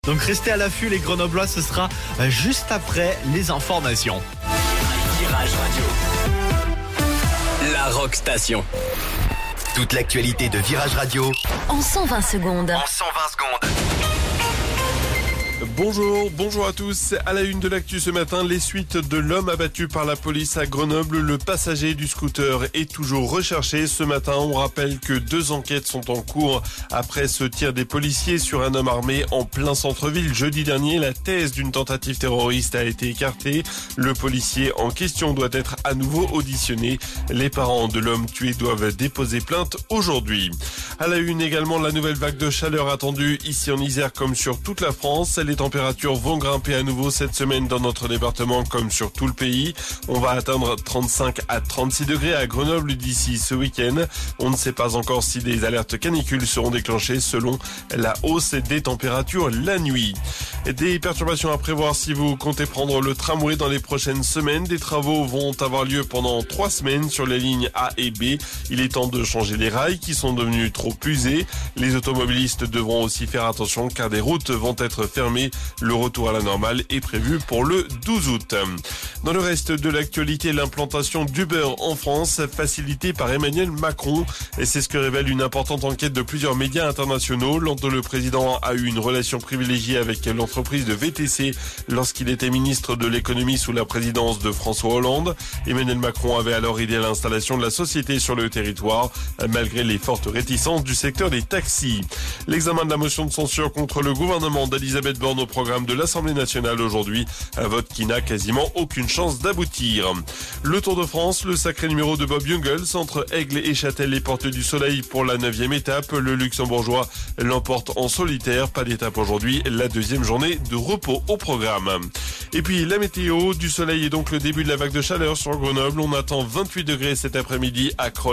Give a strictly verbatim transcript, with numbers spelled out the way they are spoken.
Donc restez à l'affût les Grenoblois, ce sera juste après les informations. Virage Radio, la Rock Station. Toute l'actualité de Virage Radio en cent vingt secondes. En cent vingt secondes. Bonjour, bonjour à tous. À la une de l'actu ce matin, les suites de l'homme abattu par la police à Grenoble. Le passager du scooter est toujours recherché. Ce matin, on rappelle que deux enquêtes sont en cours après ce tir des policiers sur un homme armé en plein centre-ville. Jeudi dernier, la thèse d'une tentative terroriste a été écartée. Le policier en question doit être à nouveau auditionné. Les parents de l'homme tué doivent déposer plainte aujourd'hui. À la une également, la nouvelle vague de chaleur attendue ici en Isère comme sur toute la France. Les températures vont grimper à nouveau cette semaine dans notre département comme sur tout le pays. On va atteindre trente-cinq à trente-six degrés à Grenoble d'ici ce week-end. On ne sait pas encore si des alertes canicules seront déclenchées selon la hausse des températures la nuit. Des perturbations à prévoir si vous comptez prendre le tramway dans les prochaines semaines. Des travaux vont avoir lieu pendant trois semaines sur les lignes A et B. Il est temps de changer les rails qui sont devenus trop usés. Les automobilistes devront aussi faire attention car des routes vont être fermées. Le retour à la normale est prévu pour le douze août. Dans le reste de l'actualité, l'implantation d'Uber en France, facilitée par Emmanuel Macron. Et c'est ce que révèle une importante enquête de plusieurs médias internationaux. Le président a eu une relation privilégiée avec l'entreprise de V T C lorsqu'il était ministre de l'économie sous la présidence de François Hollande. Emmanuel Macron avait alors aidé à l'installation de la société sur le territoire, malgré les fortes réticences du secteur des taxis. L'examen de la motion de censure contre le gouvernement d'Elisabeth Borne au programme de l'Assemblée nationale aujourd'hui, un vote qui n'a quasiment aucune chance d'aboutir. Le Tour de France, le sacré numéro de Bob Jungels entre Aigle et Châtel et Portes du Soleil pour la neuvième étape. Le luxembourgeois l'emporte en solitaire. Pas d'étape aujourd'hui, la deuxième journée de repos au programme. Et puis la météo, du soleil et donc le début de la vague de chaleur sur Grenoble. On attend vingt-huit degrés cet après-midi à Crolles.